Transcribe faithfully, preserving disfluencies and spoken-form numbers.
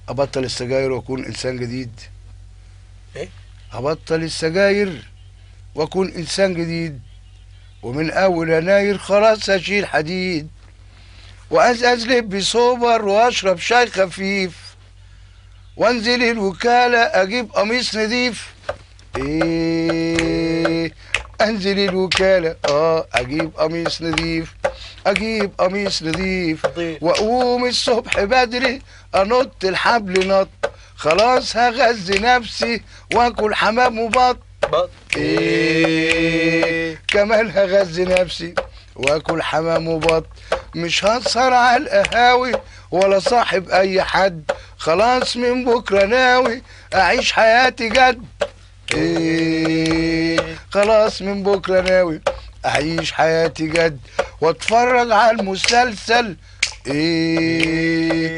ابطل السجاير واكون انسان جديد. ايه؟ ابطل السجاير واكون انسان جديد، ومن اول يناير خلاص هشيل حديد، وازاز لب سوبر واشرب شاي خفيف، وانزل الوكالة اجيب قميص نضيف. ايه، انزل الوكالة اه اجيب قميص نضيف، اجيب قميص نضيف، نضيف. واقوم الصبح بدري انط الحبل نط، خلاص هغذي نفسي واكل حمام وبط. بط. ايه، كمان هغذي نفسي واكل حمام وبط، مش هسهر على القهاوي ولا صاحب اي حد، خلاص من بكره ناوي اعيش حياتي جد. ايه، خلاص من بكره ناوي اعيش حياتي جد، واتفرج على المسلسل. ايه